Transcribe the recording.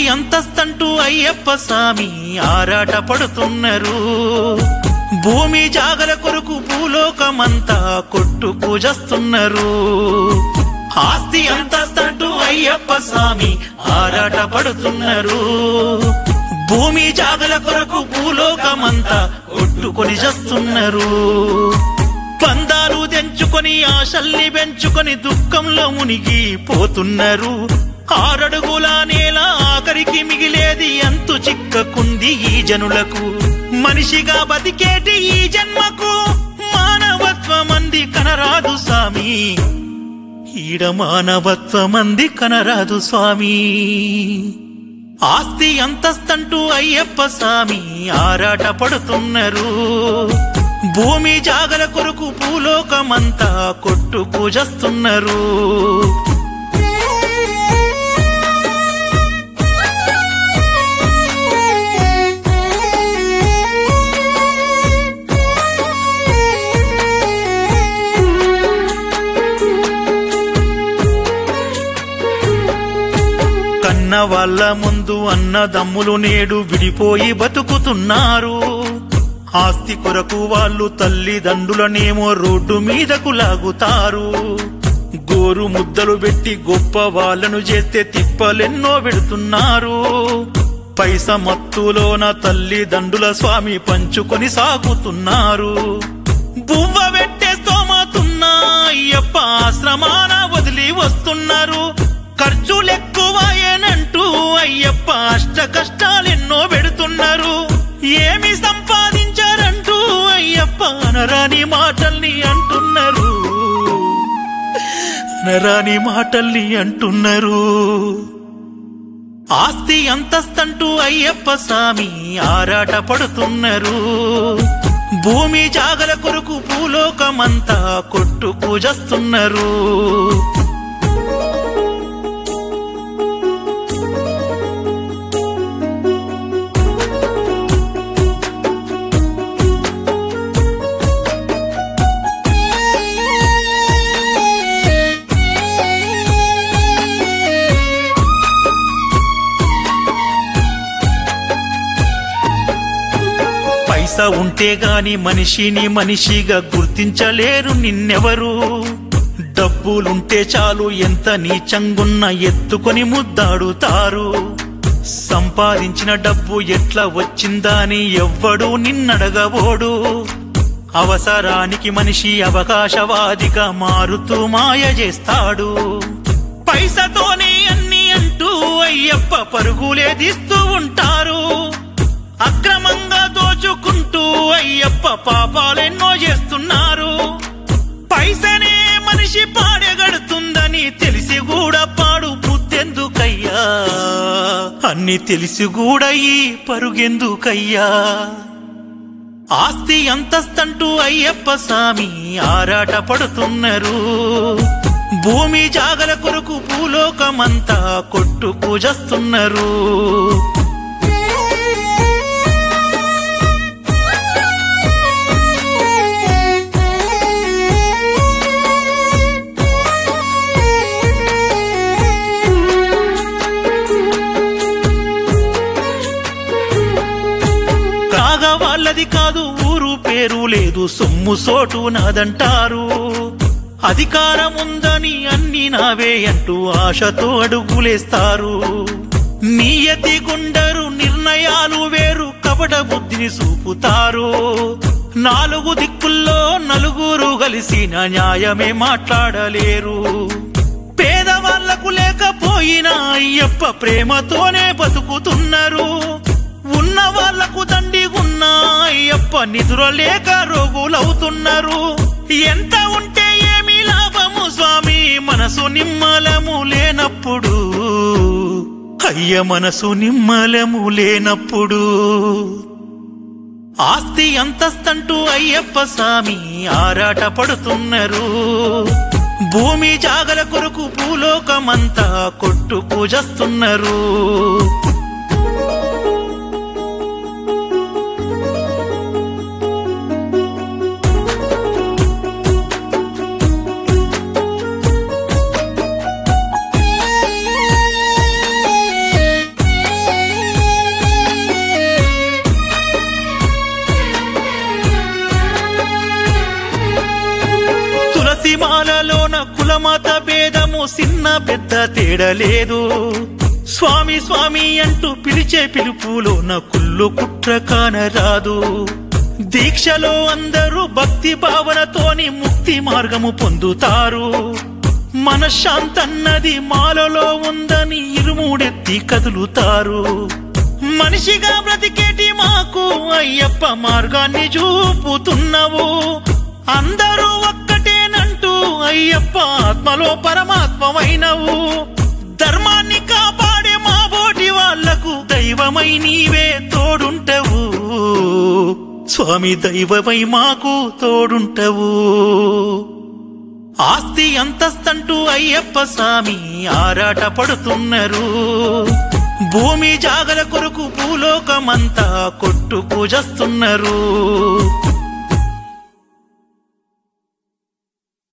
అంతస్తంటూ అయ్యప్ప స్వామి ఆరాట పడుతున్నారు. భూమి జాగల కొరకు భూలోకమంతా కొట్టు పూజస్తున్నారు. ఆస్తి అంతస్తంటూ అయ్యప్ప స్వామి ఆరాట పడుతున్నారు. భూమి జాగల కొరకు భూలోకమంతా కొట్టుకొని చేస్తున్నారు. పందాలు తెంచుకొని ఆశల్ని పెంచుకొని దుఃఖంలో మునిగి పోతున్నారు. 6 అడుగుల నేల ఆఖరికి మిగిలేది అంతు చిక్కకుంది ఈ జనులకు. మనిషిగా బతికేటి ఈ జన్మకు మానవత్వమంది కనరాదు స్వామి. ఈడ మానవత్వమంది కనరాదు స్వామి. ఆస్తి అంతస్తంటూ అయ్యప్ప స్వామి ఆరాట పడుతున్నారు. భూమి జాగల కొరకు భూలోకమంతా కొట్టు పూజస్తున్నారు. కన్న వాళ్ళ ముందు అన్నదమ్ములు నేడు విడిపోయి బతుకుతున్నారు. ఆస్తి కొరకు వాళ్ళు తల్లిదండ్రులనేమో రోడ్డు మీదకు లాగుతారు. గోరు ముద్దలు పెట్టి గొప్ప వాళ్ళను చేస్తే తిప్పలెన్నో పెడుతున్నారు. పైస మత్తులోన తల్లిదండ్రుల స్వామి పంచుకొని సాగుతున్నారు. బువ్వ పెట్టే స్తోమతున్నా అయ్యప్ప ఆశ్రమాన వదిలి వస్తున్నారు. ఖర్చులెక్కువయేనంటూ అయ్యప్ప అష్ట కష్టాలెన్నో పెడుతున్నారు. ఏమి సంపాదించారంటూ అయ్యప్ప అనరాని మాటల్ని అంటున్నారు. అనరాని మాటల్ని అంటున్నారు. ఆస్తి అంతస్తంటూ అయ్యప్ప స్వామి ఆరాట పడుతున్నారు. భూమి జాగల కొరకు భూలోకమంతా కొట్టు పూజస్తున్నారు. పైస ఉంటే గాని మనిషిని మనిషిగా గుర్తించలేరు నిన్నెవరు. డబ్బులుంటే చాలు ఎంత నీచంగున్న ఎత్తుకొని ముద్దాడుతారు. సంపాదించిన డబ్బు ఎట్లా వచ్చిందా అని ఎవ్వడు నిన్నడగబోడు. అవసరానికి మనిషి అవకాశవాదిగా మారుతూ మాయ చేస్తాడు. పైసతోనే అన్ని అంటూ అయ్యప్ప పరుగులే తీస్తూ ఉంటారు. అక్రమంగా దోచుకుంటూ అయ్యప్ప పాపాలెన్నో చేస్తున్నారు. పైసనే మనిషి పాడగడుతుందని తెలిసి కూడా పాడు బుద్ధెందుకయ్యా. అన్ని తెలిసి కూడా ఈ పరుగెందుకయ్యా. ఆస్తి అంతస్తంటూ అయ్యప్ప స్వామి ఆరాట పడుతున్నారు. భూమి జాగల కొరకు భూలోకమంతా కొట్టు పూజస్తున్నారు. వాళ్ళది కాదు ఊరు పేరు లేదు సొమ్ము సోటు నాదంటారు. అధికారం ఉందని అన్ని నావే అంటూ ఆశతో అడుగులేస్తారు. నియతి గుండరు నిర్ణయాలు వేరు కపట బుద్ధిని చూపుతారు. 4 దిక్కుల్లో నలుగురు కలిసిన న్యాయమే మాట్లాడలేరు. పేదవాళ్లకు లేకపోయినా అయ్యప్ప ప్రేమతోనే బతుకుతున్నారు. ఉన్న వాళ్లకు దండిగున్నా అయ్యప్ప నిద్ర లేక రోగులవుతున్నారు. ఎంత ఉంటే ఏమి లాభము స్వామి మనసు నిమ్మలము లేనప్పుడు. అయ్య మనసు నిమ్మలము లేనప్పుడు. ఆస్తి అంతస్తంటూ అయ్యప్ప స్వామి ఆరాట పడుతున్నారు. భూమి జాగల కొరకు భూలోకమంతా కొట్టు పూజస్తున్నారు. తులసిమాలలోన కులమత భేదము చిన్న పెద్ద తేడలేదు. స్వామి స్వామి అంటూ పిలిచే పిలుపులోన కుళ్ళు కుట్ర కానరాదు. దీక్షలో అందరూ భక్తి భావనతోని ముక్తి మార్గము పొందుతారు. మనశ్శాంతన్నది మాలలో ఉందని ఇరుముడెత్తి కదులుతారు. మనిషిగా బ్రతికేటి మాకు అయ్యప్ప మార్గాన్ని చూపుతున్నవు. అందరూ ఒక్కటేనంటూ అయ్యప్ప ఆత్మలో పరమాత్మమైనవు. ధర్మాన్ని కాపాడే మా బోటి వాళ్లకు దైవమై నీవే తోడుంటవు. స్వామి దైవమై మాకు తోడుంటవు. ఆస్తి అంతస్తంటూ అయ్యప్ప స్వామి ఆరాట పడుతున్నారు. భూమి జాగల కొరకు భూలోకమంతా కొట్టు పూజస్తున్నారు.